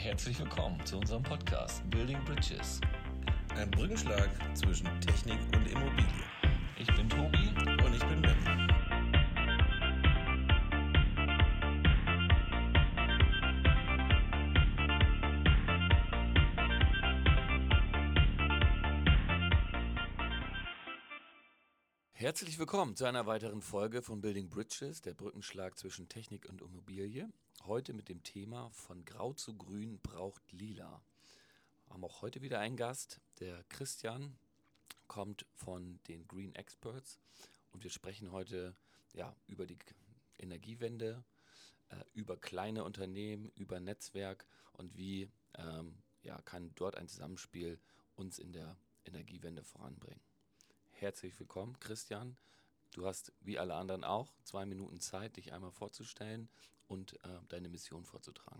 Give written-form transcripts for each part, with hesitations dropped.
Herzlich willkommen zu unserem Podcast Building Bridges. Ein Brückenschlag zwischen Technik und Immobilie. Ich bin Tobi. Und ich bin Wim. Herzlich willkommen zu einer weiteren Folge von Building Bridges, der Brückenschlag zwischen Technik und Immobilie. Heute mit dem Thema von Grau zu Grün braucht Lila. Wir haben auch heute wieder einen Gast, der Christian, kommt von den Green Experts und wir sprechen heute über die Energiewende, über kleine Unternehmen, über Netzwerk und wie kann dort ein Zusammenspiel uns in der Energiewende voranbringen. Herzlich willkommen, Christian. Du hast, wie alle anderen auch, 2 Minuten Zeit, dich einmal vorzustellen und deine Mission vorzutragen.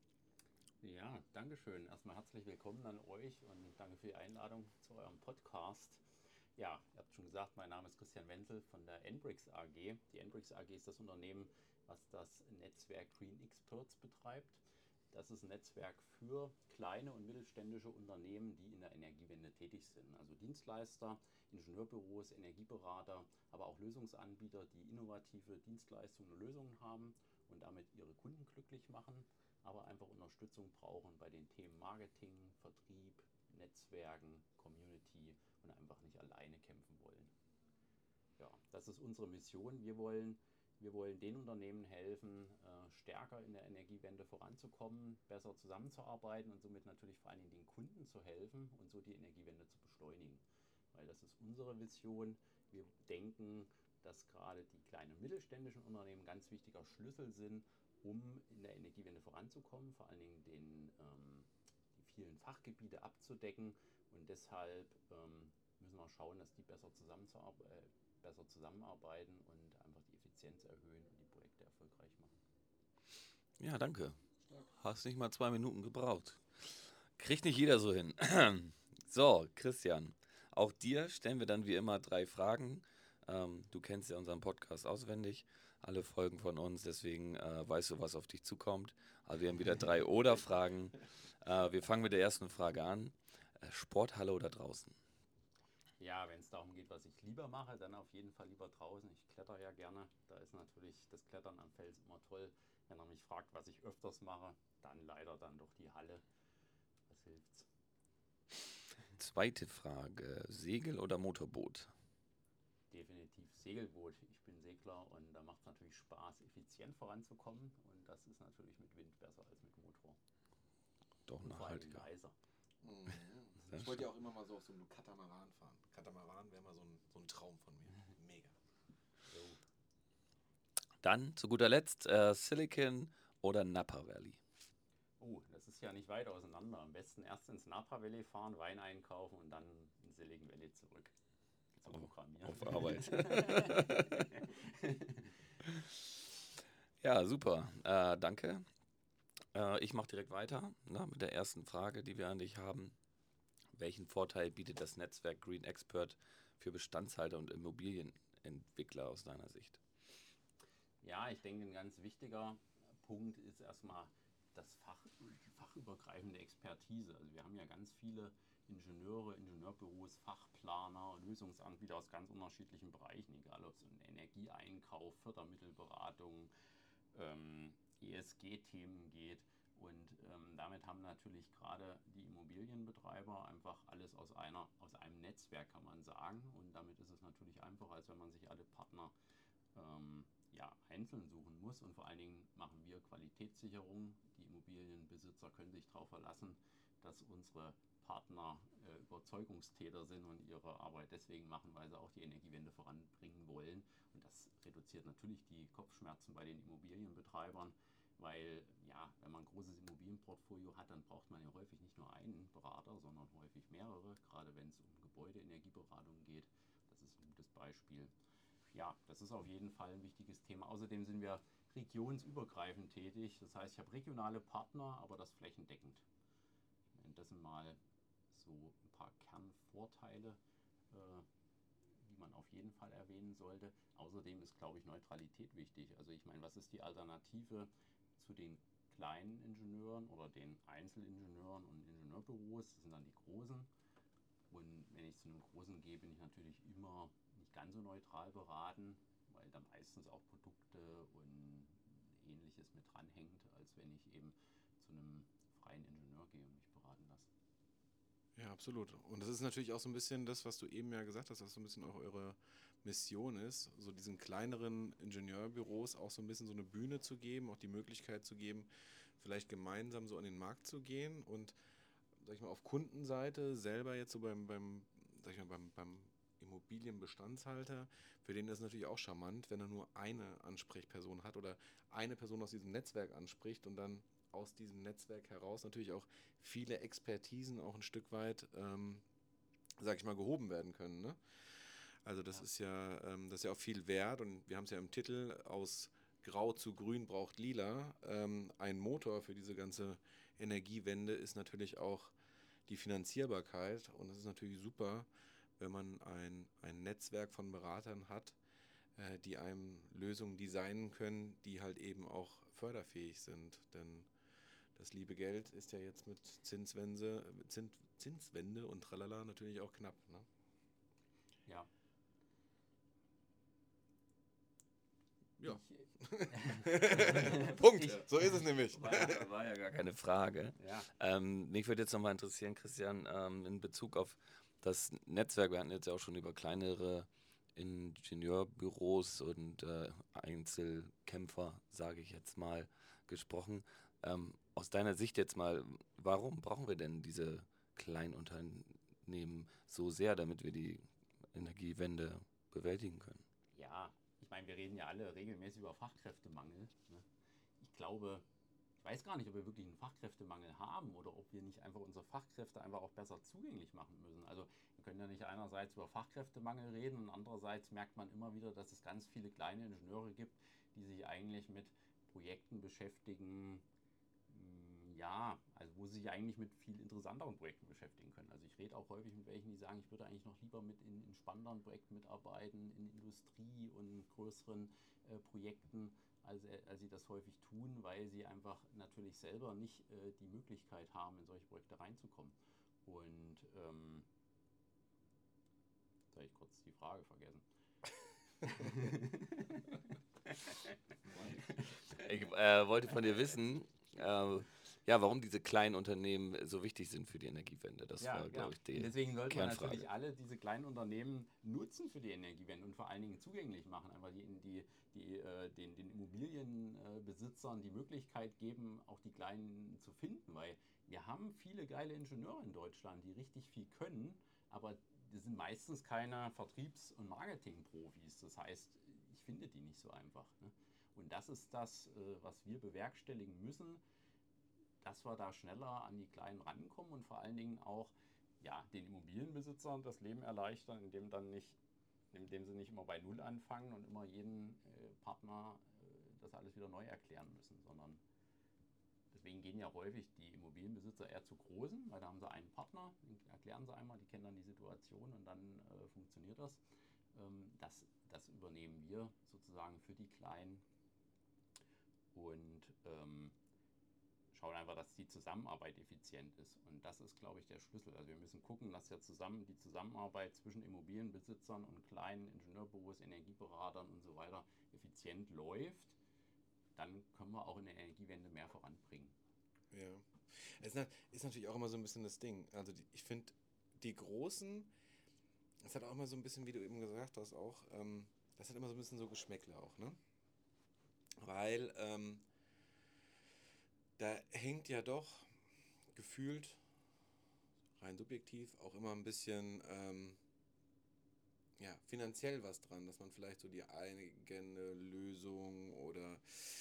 Ja, danke schön. Erstmal herzlich willkommen an euch und danke für die Einladung zu eurem Podcast. Ja, ihr habt schon gesagt, mein Name ist Christian Wenzel von der Enbrix AG. Die Enbrix AG ist das Unternehmen, was das Netzwerk Green Experts betreibt. Das ist ein Netzwerk für kleine und mittelständische Unternehmen, die in der Energiewende tätig sind. Also Dienstleister, Ingenieurbüros, Energieberater, aber auch Lösungsanbieter, die innovative Dienstleistungen und Lösungen haben und damit ihre Kunden glücklich machen, aber einfach Unterstützung brauchen bei den Themen Marketing, Vertrieb, Netzwerken, Community und einfach nicht alleine kämpfen wollen. Ja, das ist unsere Mission. Wir wollen den Unternehmen helfen, stärker in der Energiewende voranzukommen, besser zusammenzuarbeiten und somit natürlich vor allen Dingen den Kunden zu helfen und so die Energiewende zu beschleunigen. Weil das ist unsere Vision. Wir denken, dass gerade die kleinen und mittelständischen Unternehmen ein ganz wichtiger Schlüssel sind, um in der Energiewende voranzukommen, vor allen Dingen die vielen Fachgebiete abzudecken. Und deshalb müssen wir schauen, dass die besser zusammenarbeiten und einfach die Effizienz erhöhen und die Projekte erfolgreich machen. Ja, danke. Hast nicht mal 2 Minuten gebraucht. Kriegt nicht jeder so hin. So, Christian, auch dir stellen wir dann wie immer 3 Fragen. Du kennst ja unseren Podcast auswendig, alle Folgen von uns, deswegen weißt du, was auf dich zukommt. Also wir haben wieder 3 Oder-Fragen. Wir fangen mit der ersten Frage an. Sporthalle oder draußen? Ja, wenn es darum geht, was ich lieber mache, dann auf jeden Fall lieber draußen. Ich kletter ja gerne. Da ist natürlich das Klettern am Fels immer toll. Wenn er mich fragt, was ich öfters mache, dann leider dann doch die Halle. Was hilft's? Zweite Frage, Segel oder Motorboot? Definitiv Segelboot. Ich bin Segler und da macht es natürlich Spaß, effizient voranzukommen. Und das ist natürlich mit Wind besser als mit Motor. Doch Und vor allem nachhaltiger. leiser. Ich wollte ja auch immer mal so auf so einem Katamaran fahren. Katamaran wäre mal so ein Traum von mir. Mega. So. Dann zu guter Letzt Silicon oder Napa Valley? Das ist ja nicht weit auseinander. Am besten erst ins Napa Valley fahren, Wein einkaufen und dann in Silicon Valley zurück. Zum Programmieren. Auf Arbeit. Ja, super. Danke. Ich mache direkt weiter mit der ersten Frage, die wir an dich haben. Welchen Vorteil bietet das Netzwerk Green Expert für Bestandshalter und Immobilienentwickler aus deiner Sicht? Ja, ich denke, ein ganz wichtiger Punkt ist erstmal die fachübergreifende Expertise. Also wir haben ja ganz viele Ingenieure, Ingenieurbüros, Fachplaner, Lösungsanbieter aus ganz unterschiedlichen Bereichen, egal ob es um Energieeinkauf, Fördermittelberatung, ESG-Themen geht. Und damit haben natürlich gerade die Immobilienbetreiber einfach alles aus einem Netzwerk, kann man sagen. Und damit ist es natürlich einfacher, als wenn man sich alle Partner einzeln suchen muss. Und vor allen Dingen machen wir Qualitätssicherung. Die Immobilienbesitzer können sich darauf verlassen, dass unsere Partner Überzeugungstäter sind und ihre Arbeit deswegen machen, weil sie auch die Energiewende voranbringen wollen. Und das reduziert natürlich die Kopfschmerzen bei den Immobilienbetreibern, weil wenn man ein großes Immobilienportfolio hat, dann braucht man ja häufig nicht nur einen Berater, sondern häufig mehrere, gerade wenn es um Gebäudeenergieberatung geht. Das ist ein gutes Beispiel. Ja, das ist auf jeden Fall ein wichtiges Thema. Außerdem sind wir regionsübergreifend tätig. Das heißt, ich habe regionale Partner, aber das flächendeckend. Das sind mal so ein paar Kernvorteile, die man auf jeden Fall erwähnen sollte. Außerdem ist, glaube ich, Neutralität wichtig. Also ich meine, was ist die Alternative zu den kleinen Ingenieuren oder den Einzelingenieuren und Ingenieurbüros, das sind dann die großen. Und wenn ich zu einem großen gehe, bin ich natürlich immer nicht ganz so neutral beraten, weil da meistens auch Produkte und Ähnliches mit dranhängt, als wenn ich eben zu einem freien Ingenieur gehe und mich beraten lasse. Ja, absolut. Und das ist natürlich auch so ein bisschen das, was du eben ja gesagt hast, was so ein bisschen auch eure Mission ist, so diesen kleineren Ingenieurbüros auch so ein bisschen so eine Bühne zu geben, auch die Möglichkeit zu geben, vielleicht gemeinsam so an den Markt zu gehen und, sag ich mal, auf Kundenseite selber jetzt so sag ich mal, beim Immobilienbestandshalter, für den ist es natürlich auch charmant, wenn er nur eine Ansprechperson hat oder eine Person aus diesem Netzwerk anspricht und dann aus diesem Netzwerk heraus natürlich auch viele Expertisen auch ein Stück weit, sag ich mal, gehoben werden können. Ne? Also das ist ja auch viel wert und wir haben es ja im Titel, aus Grau zu Grün braucht Lila. Ein Motor für diese ganze Energiewende ist natürlich auch die Finanzierbarkeit und es ist natürlich super, wenn man ein Netzwerk von Beratern hat, die einem Lösungen designen können, die halt eben auch förderfähig sind. Denn das liebe Geld ist ja jetzt mit Zinswende und tralala natürlich auch knapp. Ne? Ja. Ja. Ich, Punkt. ich, So ist es nämlich. War ja gar keine Frage. ja, Mich würde jetzt nochmal interessieren, Christian, in Bezug auf das Netzwerk. Wir hatten jetzt ja auch schon über kleinere Ingenieurbüros und Einzelkämpfer, sage ich jetzt mal, gesprochen. Aus deiner Sicht jetzt mal, warum brauchen wir denn diese Kleinunternehmen so sehr, damit wir die Energiewende bewältigen können? ja, ich meine, wir reden ja alle regelmäßig über Fachkräftemangel. Ne? Ich glaube, ich weiß gar nicht, ob wir wirklich einen Fachkräftemangel haben oder ob wir nicht einfach unsere Fachkräfte einfach auch besser zugänglich machen müssen. Also wir können ja nicht einerseits über Fachkräftemangel reden und andererseits merkt man immer wieder, dass es ganz viele kleine Ingenieure gibt, die sich eigentlich mit Projekten beschäftigen, ja, also wo sie sich eigentlich mit viel interessanteren Projekten beschäftigen können. Also ich rede auch häufig mit welchen, die sagen, ich würde eigentlich noch lieber in spannenderen Projekten mitarbeiten, in Industrie und größeren Projekten, als sie das häufig tun, weil sie einfach natürlich selber nicht die Möglichkeit haben, in solche Projekte reinzukommen. Und jetzt habe ich kurz die Frage vergessen. Ich wollte von dir wissen, ja, warum diese kleinen Unternehmen so wichtig sind für die Energiewende. Das Ja, war, genau. glaube ich, die Und deswegen sollten wir Kernfrage. natürlich alle diese kleinen Unternehmen nutzen für die Energiewende und vor allen Dingen zugänglich machen. Einfach den Immobilienbesitzern die Möglichkeit geben, auch die Kleinen zu finden. Weil wir haben viele geile Ingenieure in Deutschland, die richtig viel können, aber die sind meistens keine Vertriebs- und Marketingprofis. Das heißt, ich finde die nicht so einfach. Ne? Und das ist das, was wir bewerkstelligen müssen, dass wir da schneller an die Kleinen rankommen und vor allen Dingen auch ja, den Immobilienbesitzern das Leben erleichtern, indem sie nicht immer bei Null anfangen und immer jeden Partner das alles wieder neu erklären müssen, sondern deswegen gehen ja häufig die Immobilienbesitzer eher zu großen, weil da haben sie einen Partner, den erklären sie einmal, die kennen dann die Situation und dann funktioniert das. Das übernehmen wir sozusagen für die Kleinen und schauen einfach, dass die Zusammenarbeit effizient ist. Und das ist, glaube ich, der Schlüssel. Also wir müssen gucken, dass ja die Zusammenarbeit zwischen Immobilienbesitzern und kleinen Ingenieurbüros, Energieberatern und so weiter effizient läuft. Dann können wir auch in der Energiewende mehr voranbringen. Ja. Es ist natürlich auch immer so ein bisschen das Ding. Also ich finde, die Großen, das hat auch immer so ein bisschen, wie du eben gesagt hast, auch, das hat immer so ein bisschen so Geschmäckle auch, ne? Weil da hängt ja doch gefühlt, rein subjektiv, auch immer ein bisschen ja, finanziell was dran, dass man vielleicht so die eigene Lösung oder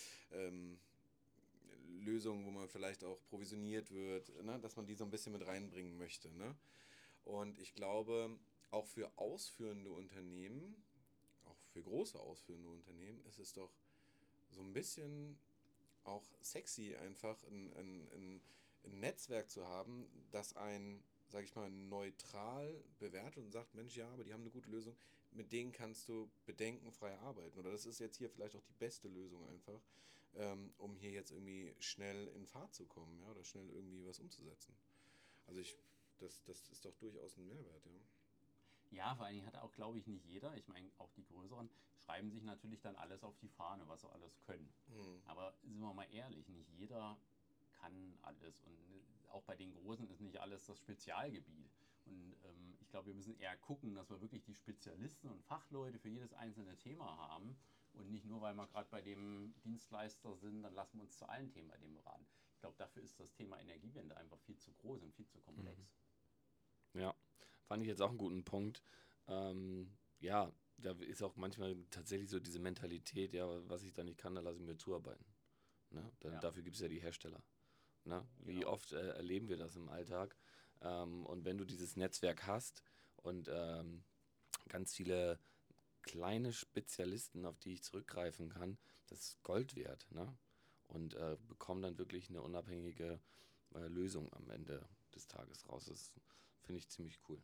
Lösungen, wo man vielleicht auch provisioniert wird, ne, dass man die so ein bisschen mit reinbringen möchte. Ne? Und ich glaube, auch für ausführende Unternehmen, auch für große ausführende Unternehmen, ist es doch so ein bisschen auch sexy, einfach ein Netzwerk zu haben, das einen, sage ich mal, neutral bewertet und sagt, Mensch, ja, aber die haben eine gute Lösung. mit denen kannst du bedenkenfrei arbeiten. Oder das ist jetzt hier vielleicht auch die beste Lösung einfach, um hier jetzt irgendwie schnell in Fahrt zu kommen, ja, oder schnell irgendwie was umzusetzen. Also das ist doch durchaus ein Mehrwert, ja. Ja, vor allen Dingen hat auch, glaube ich, nicht jeder, ich meine, auch die Größeren, schreiben sich natürlich dann alles auf die Fahne, was sie alles können. Hm. Aber sind wir mal ehrlich, nicht jeder kann alles. Und auch bei den Großen ist nicht alles das Spezialgebiet. Und ich glaube, wir müssen eher gucken, dass wir wirklich die Spezialisten und Fachleute für jedes einzelne Thema haben. Und nicht nur, weil wir gerade bei dem Dienstleister sind, dann lassen wir uns zu allen Themen bei dem beraten. Ich glaube, dafür ist das Thema Energiewende einfach viel zu groß und viel zu komplex. Ja, fand ich jetzt auch einen guten Punkt. Ja, da ist auch manchmal tatsächlich so diese Mentalität, ja, was ich da nicht kann, da lasse ich mir zuarbeiten. Ne? Ja, Dafür gibt es ja die Hersteller. Ne? Wie genau. oft erleben wir das im Alltag? Und wenn du dieses Netzwerk hast und ganz viele kleine Spezialisten, auf die ich zurückgreifen kann, das ist Gold wert. Ne? Und bekomme dann wirklich eine unabhängige Lösung am Ende des Tages raus. Das finde ich ziemlich cool.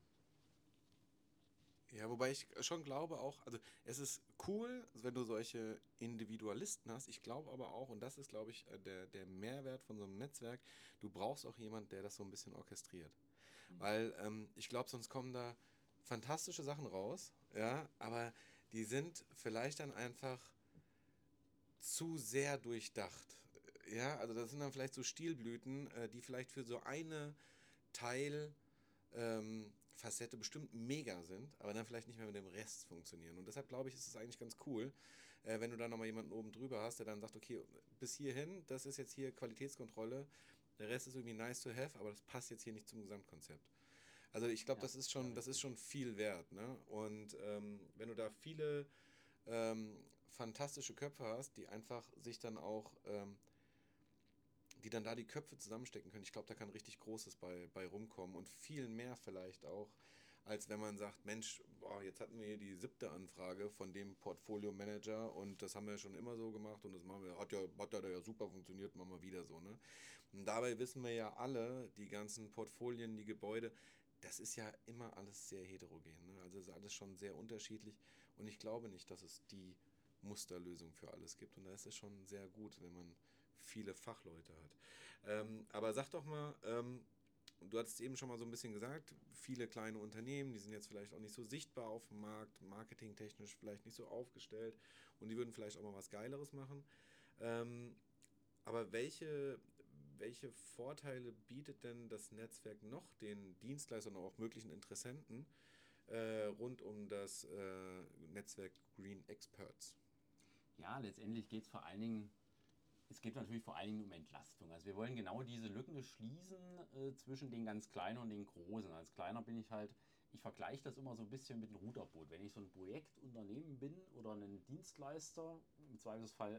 Ja, wobei ich schon glaube auch, also es ist cool, wenn du solche Individualisten hast. Ich glaube aber auch, und das ist, glaube ich, der Mehrwert von so einem Netzwerk, du brauchst auch jemanden, der das so ein bisschen orchestriert. Weil ich glaube, sonst kommen da fantastische Sachen raus, ja, aber die sind vielleicht dann einfach zu sehr durchdacht. Ja, also das sind dann vielleicht so Stilblüten, die vielleicht für so eine Facette bestimmt mega sind, aber dann vielleicht nicht mehr mit dem Rest funktionieren. Und deshalb glaube ich, ist es eigentlich ganz cool, wenn du dann nochmal jemanden oben drüber hast, der dann sagt, okay, bis hierhin, das ist jetzt hier Qualitätskontrolle, der Rest ist irgendwie nice to have, aber das passt jetzt hier nicht zum Gesamtkonzept. Also ich glaube, Ja, ja, das ist richtig. schon viel wert. Ne? Und wenn du da viele fantastische Köpfe hast, die einfach sich dann auch die dann da die Köpfe zusammenstecken können. Ich glaube, da kann richtig Großes bei rumkommen und viel mehr vielleicht auch, als wenn man sagt, Mensch, boah, jetzt hatten wir hier die 7. Anfrage von dem Portfolio-Manager und das haben wir schon immer so gemacht und das machen wir, hat ja super funktioniert, machen wir wieder so, ne? Und dabei wissen wir ja alle, die ganzen Portfolien, die Gebäude, das ist ja immer alles sehr heterogen, ne? Also es ist alles schon sehr unterschiedlich und ich glaube nicht, dass es die Musterlösung für alles gibt und da ist es schon sehr gut, wenn man viele Fachleute hat. Aber sag doch mal, du hattest eben schon mal so ein bisschen gesagt, viele kleine Unternehmen, die sind jetzt vielleicht auch nicht so sichtbar auf dem Markt, marketingtechnisch vielleicht nicht so aufgestellt und die würden vielleicht auch mal was Geileres machen. Ähm, aber welche Vorteile bietet denn das Netzwerk noch den Dienstleistern und auch möglichen Interessenten rund um das Netzwerk Green Experts? Ja, letztendlich geht es vor allen Dingen, es geht natürlich vor allen Dingen um Entlastung. Also wir wollen genau diese Lücken schließen zwischen den ganz Kleinen und den Großen. Als Kleiner bin ich halt, ich vergleiche das immer so ein bisschen mit einem Ruderboot. Wenn ich so ein Projektunternehmen bin oder ein Dienstleister, im Zweifelsfall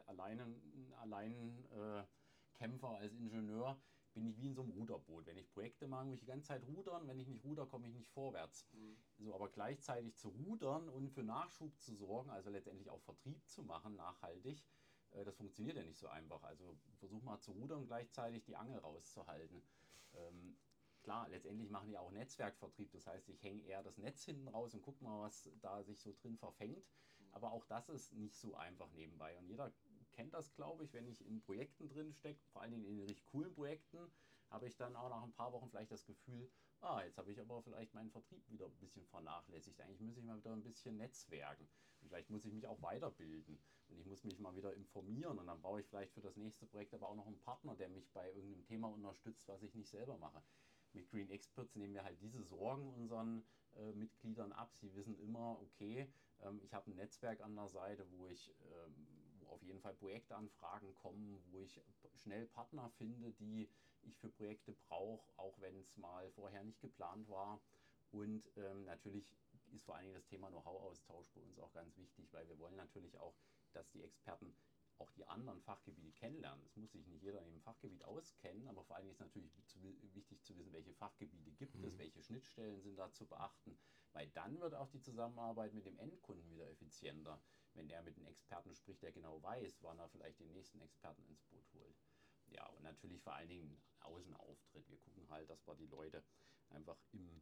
Kämpfer als Ingenieur, bin ich wie in so einem Ruderboot. Wenn ich Projekte mache, muss ich die ganze Zeit rudern. Wenn ich nicht ruder, komme ich nicht vorwärts. So, aber gleichzeitig zu rudern und für Nachschub zu sorgen, also letztendlich auch Vertrieb zu machen, nachhaltig, das funktioniert ja nicht so einfach. Also versuch mal zu rudern und gleichzeitig die Angel rauszuhalten. Ähm, Klar, letztendlich machen die auch Netzwerkvertrieb. Das heißt, ich hänge eher das Netz hinten raus und gucke mal, was da sich so drin verfängt. Aber auch das ist nicht so einfach nebenbei. Und jeder kennt das, glaube ich, wenn ich in Projekten drin stecke, vor allen Dingen in richtig coolen Projekten, habe ich dann auch nach ein paar Wochen vielleicht das Gefühl, jetzt habe ich aber vielleicht meinen Vertrieb wieder ein bisschen vernachlässigt. Eigentlich muss ich mal wieder ein bisschen netzwerken. Und vielleicht muss ich mich auch weiterbilden und ich muss mich mal wieder informieren und dann brauche ich vielleicht für das nächste Projekt aber auch noch einen Partner, der mich bei irgendeinem Thema unterstützt, was ich nicht selber mache. Mit Green Experts nehmen wir halt diese Sorgen unseren Mitgliedern ab. Sie wissen immer, okay, ich habe ein Netzwerk an der Seite, wo auf jeden Fall Projektanfragen kommen, wo ich schnell Partner finde, die ich für Projekte brauche, auch wenn es mal vorher nicht geplant war. Und natürlich ist vor allen Dingen das Thema Know-how-Austausch bei uns auch ganz wichtig, weil wir wollen natürlich auch, dass die Experten auch die anderen Fachgebiete kennenlernen. Es muss sich nicht jeder in dem Fachgebiet auskennen, aber vor allen Dingen ist natürlich wichtig zu wissen, welche Fachgebiete gibt es, welche Schnittstellen sind da zu beachten, weil dann wird auch die Zusammenarbeit mit dem Endkunden wieder effizienter, wenn er mit einem Experten spricht, der genau weiß, wann er vielleicht den nächsten Experten ins Boot holt. Ja, und natürlich vor allen Dingen Außenauftritt. Wir gucken halt, dass wir die Leute einfach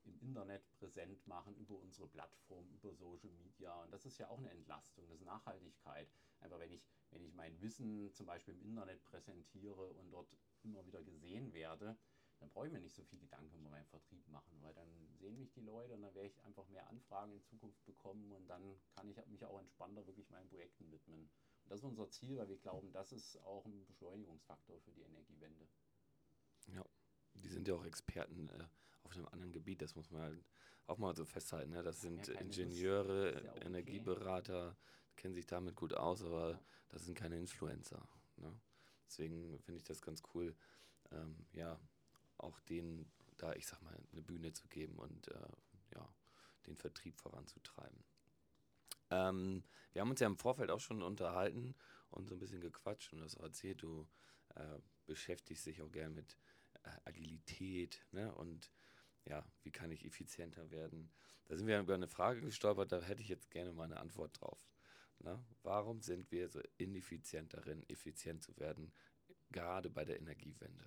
im Internet präsent machen, über unsere Plattform, über Social Media. Und das ist ja auch eine Entlastung, das ist Nachhaltigkeit. Einfach wenn ich mein Wissen zum Beispiel im Internet präsentiere und dort immer wieder gesehen werde, dann brauche ich mir nicht so viel Gedanken über meinen Vertrieb machen, weil dann sehen mich die Leute und dann werde ich einfach mehr Anfragen in Zukunft bekommen und dann kann ich mich auch entspannter wirklich meinen Projekten widmen. Und das ist unser Ziel, weil wir glauben, das ist auch ein Beschleunigungsfaktor für die Energiewende. Ja, die sind ja auch Experten auf einem anderen Gebiet, das muss man halt auch mal so festhalten. Ne? Das sind Ja, Ingenieure, ist ja auch okay. Energieberater, kennen sich damit gut aus, aber Ja. das sind keine Influencer. Ne? Deswegen finde ich das ganz cool, ja, auch denen da, ich sag mal, eine Bühne zu geben und ja, den Vertrieb voranzutreiben. Wir haben uns ja im Vorfeld auch schon unterhalten und so ein bisschen gequatscht und das auch erzählt, du beschäftigst dich auch gern mit Agilität, ne? Und ja, wie kann ich effizienter werden? Da sind wir über eine Frage gestolpert, da hätte ich jetzt gerne mal eine Antwort drauf. Ne? Warum sind wir so ineffizient darin, effizient zu werden, gerade bei der Energiewende?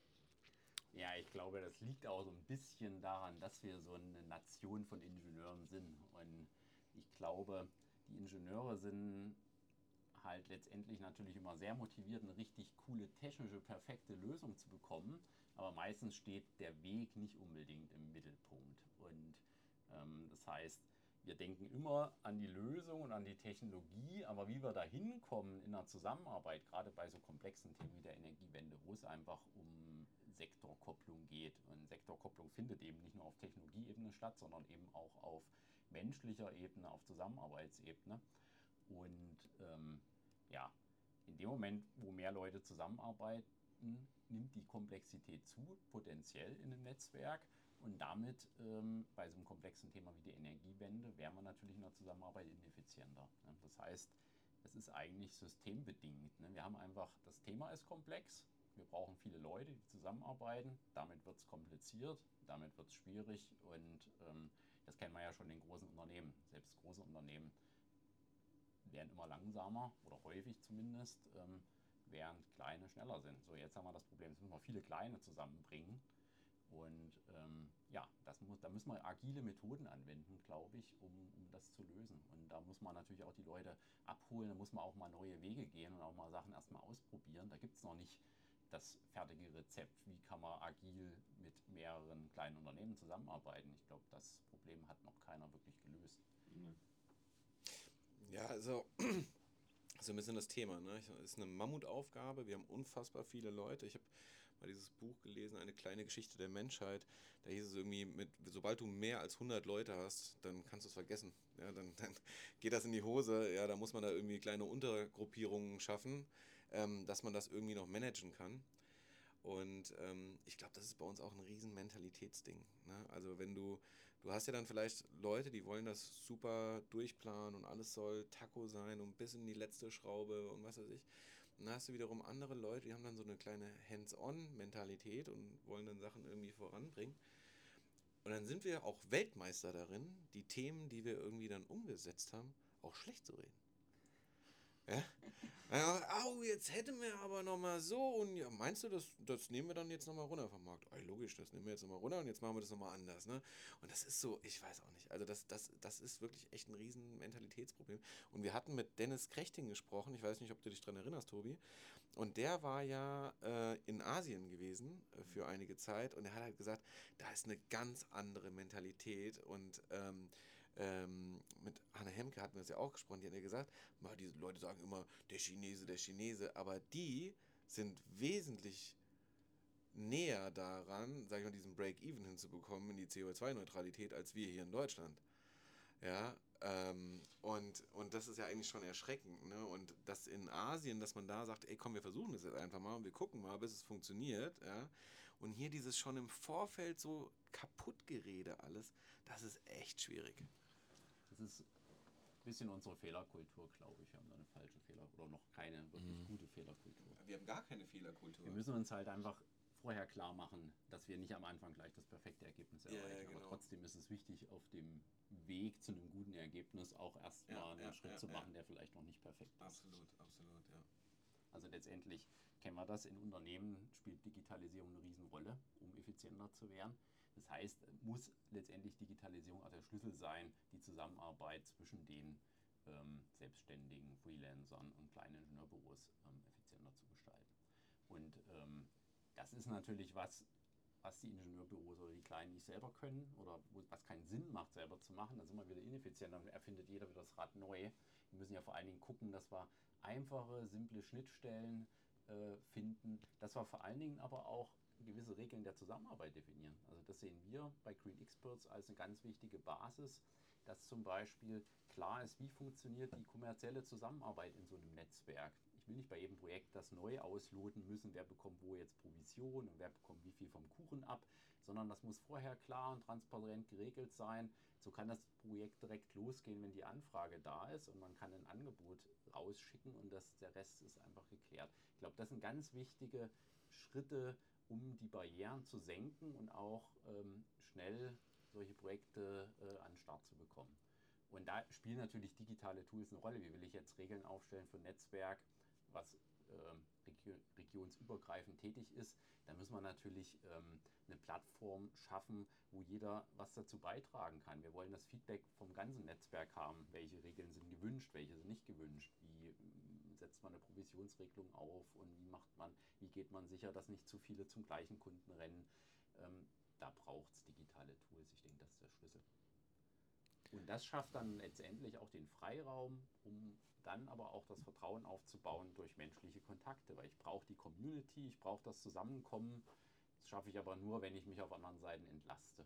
Ja, ich glaube, das liegt auch so ein bisschen daran, dass wir so eine Nation von Ingenieuren sind. Und ich glaube, die Ingenieure sind halt letztendlich natürlich immer sehr motiviert, eine richtig coole, technische, perfekte Lösung zu bekommen. Aber meistens steht der Weg nicht unbedingt im Mittelpunkt. Und das heißt, wir denken immer an die Lösung und an die Technologie, aber wie wir da hinkommen in der Zusammenarbeit, gerade bei so komplexen Themen wie der Energiewende, wo es einfach um Sektorkopplung geht. Und Sektorkopplung findet eben nicht nur auf Technologieebene statt, sondern eben auch auf menschlicher Ebene, auf Zusammenarbeitsebene. Und ja, in dem Moment, wo mehr Leute zusammenarbeiten, nimmt die Komplexität zu, potenziell in einem Netzwerk. Und damit bei so einem komplexen Thema wie die Energiewende wären wir natürlich in der Zusammenarbeit ineffizienter. Ne? Das heißt, es ist eigentlich systembedingt. Ne? Wir haben einfach, das Thema ist komplex, wir brauchen viele Leute, die zusammenarbeiten, damit wird es kompliziert, damit wird es schwierig und das kennen wir ja schon in großen Unternehmen. Selbst große Unternehmen werden immer langsamer oder häufig zumindest, während kleine schneller sind. So, jetzt haben wir das Problem, jetzt müssen wir viele kleine zusammenbringen. Und ja, da müssen wir agile Methoden anwenden, glaube ich, um das zu lösen. Und da muss man natürlich auch die Leute abholen, da muss man auch mal neue Wege gehen und auch mal Sachen erstmal ausprobieren. Da gibt es noch nicht das fertige Rezept, wie kann man agil mit mehreren kleinen Unternehmen zusammenarbeiten. Ich glaube, das Problem hat noch keiner wirklich gelöst. Ja, also so ein bisschen das Thema. Ne? Es ist eine Mammutaufgabe. Wir haben unfassbar viele Leute. Ich habe mal dieses Buch gelesen, Eine kleine Geschichte der Menschheit. Da hieß es irgendwie, sobald du mehr als 100 Leute hast, dann kannst du es vergessen. Ja, dann geht das in die Hose. Ja, da muss man da irgendwie kleine Untergruppierungen schaffen, dass man das irgendwie noch managen kann. Und ich glaube, das ist bei uns auch ein riesen Mentalitätsding. Ne? Also du hast ja dann vielleicht Leute, die wollen das super durchplanen und alles soll Taco sein und bis in die letzte Schraube und was weiß ich. Und dann hast du wiederum andere Leute, die haben dann so eine kleine Hands-on-Mentalität und wollen dann Sachen irgendwie voranbringen. Und dann sind wir auch Weltmeister darin, die Themen, die wir irgendwie dann umgesetzt haben, auch schlecht zu reden. Ja? Au, jetzt hätten wir aber nochmal so und ja, meinst du, das nehmen wir dann jetzt nochmal runter vom Markt? Logisch, das nehmen wir jetzt nochmal runter und jetzt machen wir das nochmal anders. Ne? Und das ist so, ich weiß auch nicht, also das ist wirklich echt ein riesen Mentalitätsproblem. Und wir hatten mit Dennis Krechting gesprochen, ich weiß nicht, ob du dich daran erinnerst, Tobi, und der war ja in Asien gewesen für einige Zeit und er hat halt gesagt, da ist eine ganz andere Mentalität und mit Anne Hemke hatten wir das ja auch gesprochen, die hat ja gesagt, diese Leute sagen immer, der Chinese, aber die sind wesentlich näher daran, sag ich mal, diesen Break-Even hinzubekommen in die CO2-Neutralität, als wir hier in Deutschland. Ja, und das ist ja eigentlich schon erschreckend, ne? Und das in Asien, dass man da sagt, ey komm, wir versuchen das jetzt einfach mal und wir gucken mal, bis es funktioniert, ja. Und hier dieses schon im Vorfeld so Kaputtgerede alles, das ist echt schwierig. Das ist ein bisschen unsere Fehlerkultur, glaube ich. Wir haben da eine falsche Fehler- oder noch keine wirklich gute Fehlerkultur. Wir haben gar keine Fehlerkultur. Wir müssen uns halt einfach vorher klar machen, dass wir nicht am Anfang gleich das perfekte Ergebnis erreichen. genau. Aber trotzdem ist es wichtig, auf dem Weg zu einem guten Ergebnis auch erstmal einen Schritt zu machen, der vielleicht noch nicht perfekt ist. Absolut, ja. Also letztendlich kennen wir das, in Unternehmen spielt Digitalisierung eine Riesenrolle, um effizienter zu werden. Das heißt, muss letztendlich Digitalisierung auch der Schlüssel sein, die Zusammenarbeit zwischen den Selbstständigen, Freelancern und kleinen Ingenieurbüros effizienter zu gestalten. Und das ist natürlich was die Ingenieurbüros oder die Kleinen nicht selber können oder was keinen Sinn macht, selber zu machen. Da sind wir wieder ineffizient, dann erfindet jeder wieder das Rad neu. Wir müssen ja vor allen Dingen gucken, dass wir einfache, simple Schnittstellen finden, dass wir vor allen Dingen aber auch gewisse Regeln der Zusammenarbeit definieren. Also das sehen wir bei Green Experts als eine ganz wichtige Basis, dass zum Beispiel klar ist, wie funktioniert die kommerzielle Zusammenarbeit in so einem Netzwerk. Ich will nicht bei jedem Projekt das neu ausloten müssen, wer bekommt wo jetzt Provision und wer bekommt wie viel vom Kuchen ab, sondern das muss vorher klar und transparent geregelt sein. So kann das Projekt direkt losgehen, wenn die Anfrage da ist und man kann ein Angebot rausschicken und der Rest ist einfach geklärt. Ich glaube, das sind ganz wichtige Schritte, um die Barrieren zu senken und auch schnell solche Projekte an den Start zu bekommen. Und da spielen natürlich digitale Tools eine Rolle. Wie will ich jetzt Regeln aufstellen für ein Netzwerk, was regionsübergreifend tätig ist? Da müssen wir natürlich eine Plattform schaffen, wo jeder was dazu beitragen kann. Wir wollen das Feedback vom ganzen Netzwerk haben. Welche Regeln sind gewünscht, welche sind nicht gewünscht? Wie setzt man eine Provisionsregelung auf und wie geht man sicher, dass nicht zu viele zum gleichen Kunden rennen? Da braucht es digitale Tools. Ich denke, das ist der Schlüssel. Und das schafft dann letztendlich auch den Freiraum, um dann aber auch das Vertrauen aufzubauen durch menschliche Kontakte. Weil ich brauche die Community, ich brauche das Zusammenkommen. Das schaffe ich aber nur, wenn ich mich auf anderen Seiten entlaste.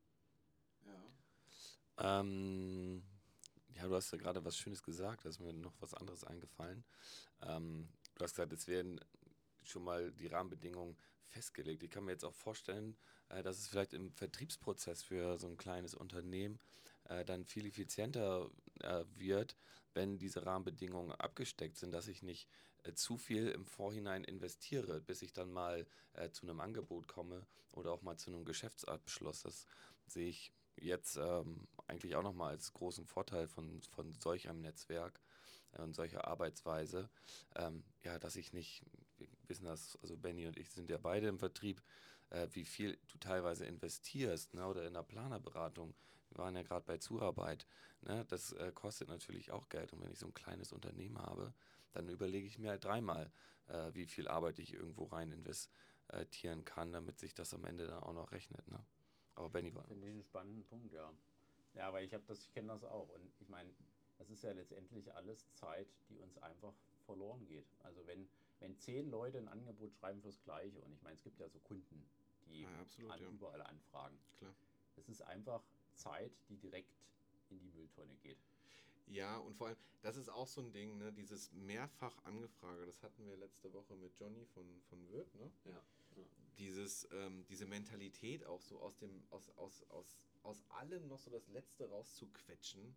Ja. Ja, du hast ja gerade was Schönes gesagt, da ist mir noch was anderes eingefallen. Du hast gesagt, es werden schon mal die Rahmenbedingungen festgelegt. Ich kann mir jetzt auch vorstellen, dass es vielleicht im Vertriebsprozess für so ein kleines Unternehmen dann viel effizienter wird, wenn diese Rahmenbedingungen abgesteckt sind, dass ich nicht zu viel im Vorhinein investiere, bis ich dann mal zu einem Angebot komme oder auch mal zu einem Geschäftsabschluss. Das sehe ich jetzt eigentlich auch nochmal als großen Vorteil von solch einem Netzwerk und solcher Arbeitsweise, ja, dass ich nicht, wir wissen das, also Benny und ich sind ja beide im Vertrieb, wie viel du teilweise investierst, ne, oder in der Planerberatung. Wir waren ja gerade bei Zuarbeit, ne, das kostet natürlich auch Geld und wenn ich so ein kleines Unternehmen habe, dann überlege ich mir halt dreimal, wie viel Arbeit ich irgendwo rein investieren kann, damit sich das am Ende dann auch noch rechnet, ne? Aber Benny war. Finde ich einen spannenden Punkt, ja. Ja, weil ich kenne das auch. Und ich meine, das ist ja letztendlich alles Zeit, die uns einfach verloren geht. Also wenn 10 Leute ein Angebot schreiben fürs Gleiche, und ich meine, es gibt ja so Kunden, die absolut, ja. überall anfragen. Klar. Es ist einfach Zeit, die direkt in die Mülltonne geht. Ja, und vor allem, das ist auch so ein Ding, ne? Dieses mehrfach Angefrage, das hatten wir letzte Woche mit Johnny von Wirth, ne? Ja. Diese Mentalität auch so aus allem noch so das Letzte rauszuquetschen.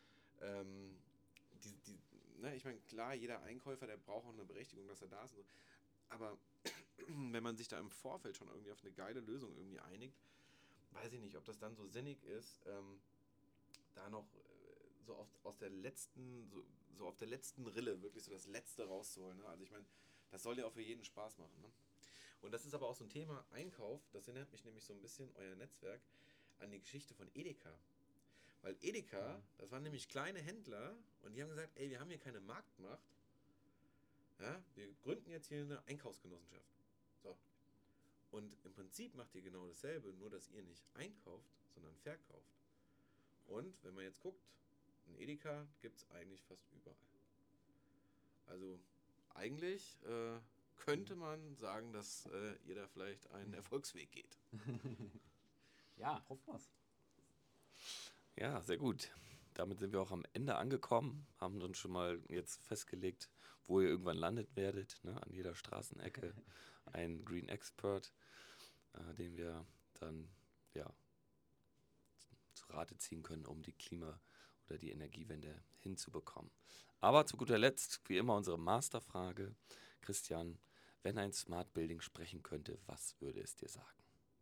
Ne, ich meine, klar, jeder Einkäufer, der braucht auch eine Berechtigung, dass er da ist. Und so. Aber wenn man sich da im Vorfeld schon irgendwie auf eine geile Lösung irgendwie einigt, weiß ich nicht, ob das dann so sinnig ist, da noch so auf der letzten Rille wirklich so das Letzte rauszuholen. Ne? Also ich meine, das soll ja auch für jeden Spaß machen. Ne? Und das ist aber auch so ein Thema Einkauf, das erinnert mich nämlich so ein bisschen, euer Netzwerk, an die Geschichte von Edeka. Weil Edeka, das waren nämlich kleine Händler und die haben gesagt, ey, wir haben hier keine Marktmacht. Ja, wir gründen jetzt hier eine Einkaufsgenossenschaft. So. Und im Prinzip macht ihr genau dasselbe, nur dass ihr nicht einkauft, sondern verkauft. Und wenn man jetzt guckt, ein Edeka gibt es eigentlich fast überall. Also eigentlich könnte man sagen, dass ihr da vielleicht einen Erfolgsweg geht. Ja, hoffen wir's. Ja, sehr gut. Damit sind wir auch am Ende angekommen, haben uns schon mal jetzt festgelegt, wo ihr irgendwann landet werdet, ne? An jeder Straßenecke ein Green Expert, den wir dann ja zu Rate ziehen können, um die Klima- oder die Energiewende hinzubekommen. Aber zu guter Letzt, wie immer, unsere Masterfrage. Christian, wenn ein Smart Building sprechen könnte, was würde es dir sagen?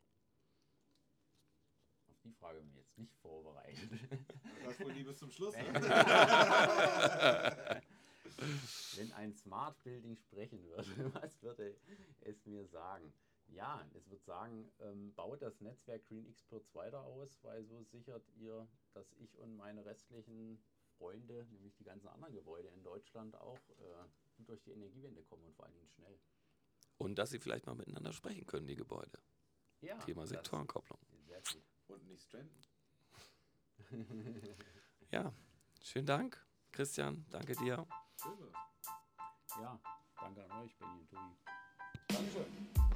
Auf die Frage bin ich jetzt nicht vorbereitet. Das wohl nie bis zum Schluss. Wenn ein Smart Building sprechen würde, was würde es mir sagen? Ja, es wird sagen, baut das Netzwerk Netzwerk Green Experts weiter aus, weil so sichert ihr, dass ich und meine restlichen Freunde, nämlich die ganzen anderen Gebäude in Deutschland, auch gut durch die Energiewende kommen und vor allen Dingen schnell. Und dass sie vielleicht mal miteinander sprechen können, die Gebäude. Ja, Thema Sektorenkopplung. Sehr gut. Und nicht stranden. Ja, schönen Dank, Christian. Danke dir. Schön war's. Ja, danke an euch, Benny und Tobi. Dankeschön.